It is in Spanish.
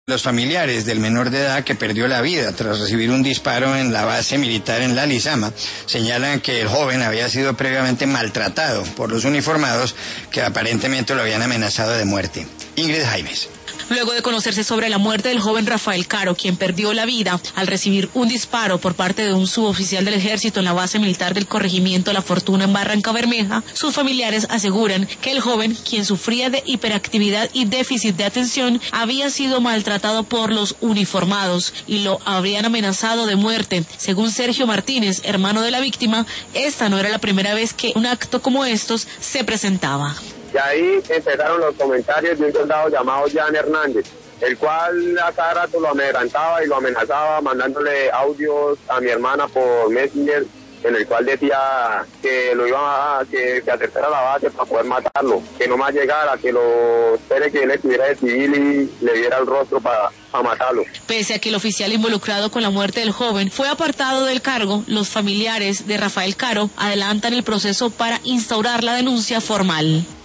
Los familiares del menor de edad que perdió la vida tras recibir un disparo en la base militar en La Lizama señalan que el joven había sido previamente maltratado por los uniformados que aparentemente lo habían amenazado de muerte. Ingrid Jaimes. Luego de conocerse sobre la muerte del joven Rafael Caro, quien perdió la vida al recibir un disparo por parte de un suboficial del ejército en la base militar del corregimiento La Fortuna en Barrancabermeja, sus familiares aseguran que el joven, quien sufría de hiperactividad y déficit de atención, había sido maltratado por los uniformados y lo habrían amenazado de muerte. Según Sergio Martínez, hermano de la víctima, esta no era la primera vez que un acto como estos se presentaba. Y ahí empezaron los comentarios de un soldado llamado Jan Hernández, el cual a cada rato lo amedrentaba y lo amenazaba mandándole audios a mi hermana por Messenger, en el cual decía que lo iba a que se acercara a la base para poder matarlo, que no más llegara, que lo espere que él estuviera de civil y le diera el rostro para matarlo. Pese a que el oficial involucrado con la muerte del joven fue apartado del cargo, los familiares de Rafael Caro adelantan el proceso para instaurar la denuncia formal.